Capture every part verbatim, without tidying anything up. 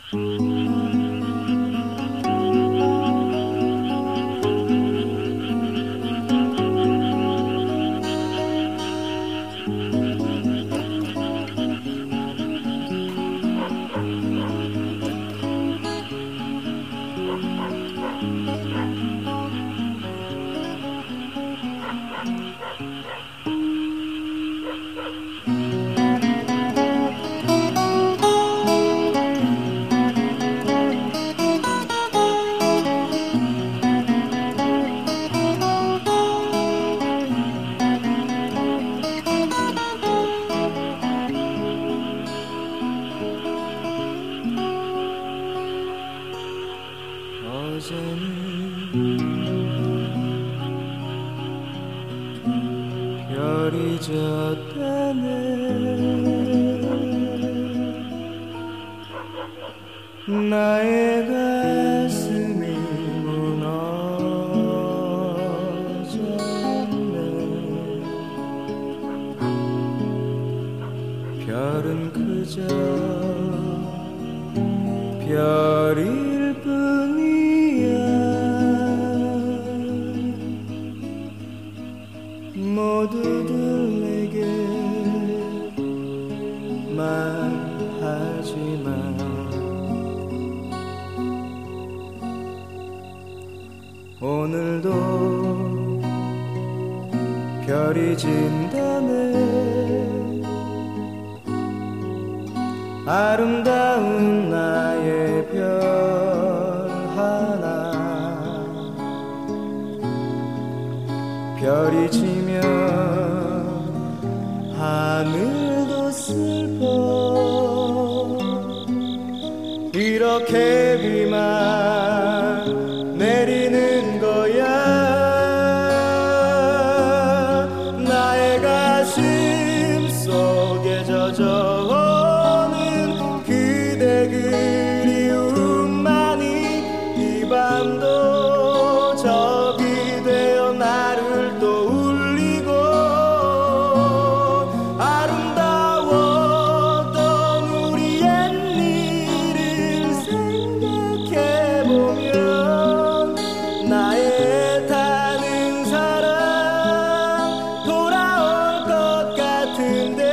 별이 졌다네. 나의 가슴이 무너졌네. 별은 그저 별일 뿐이야. 모두들 내게 말하지만 오늘도 별이 진다네. 아름다운 나의 별 하나. 별이 지면 하늘도 슬퍼. 이렇게 비만 내리는 거야. 나의 가슴 속에 젖어오는 그대 그리움만이 이 밤도 적이 되어 나를 또 울리고. 아름다웠던 우리 옛일을 생각해보면 나의 타는 사랑 돌아올 것 같은데.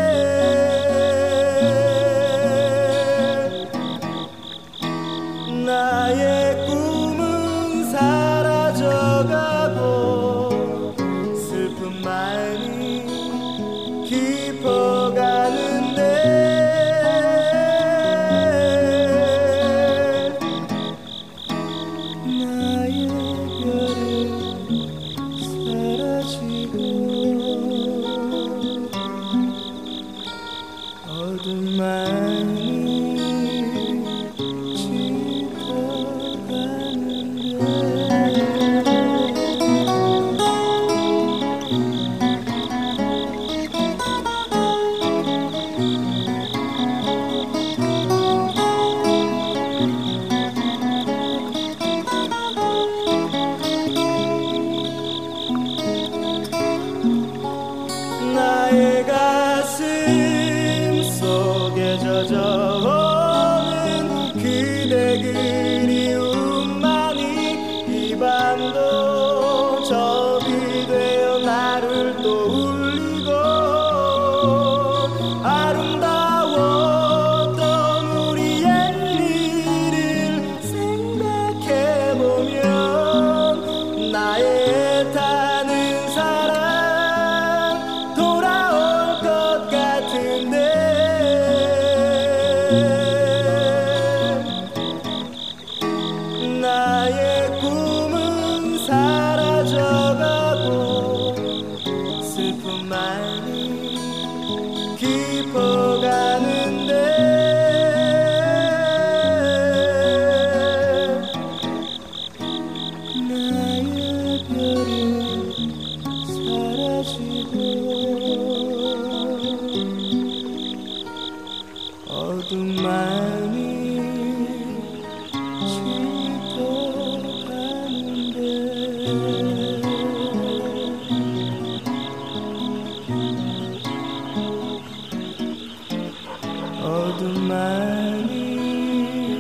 나의 꿈은 사라져가고 슬픔만이 깊어가는데. 나의 별은 사라지고 어둠만이 나의 가슴 속에 젖어오는 그대 그리움만이 이 밤도 적이 되어 나를 또 울리고. 아름다웠던 우리 옛일을 생각해보면 나의 타는 사랑 돌아올 것 같은데. 나의 꿈은 사라져가고 슬픔만이 깊어가는데. 나의 별은 사라지고 어둠만이 짙어가는데. 어둠만이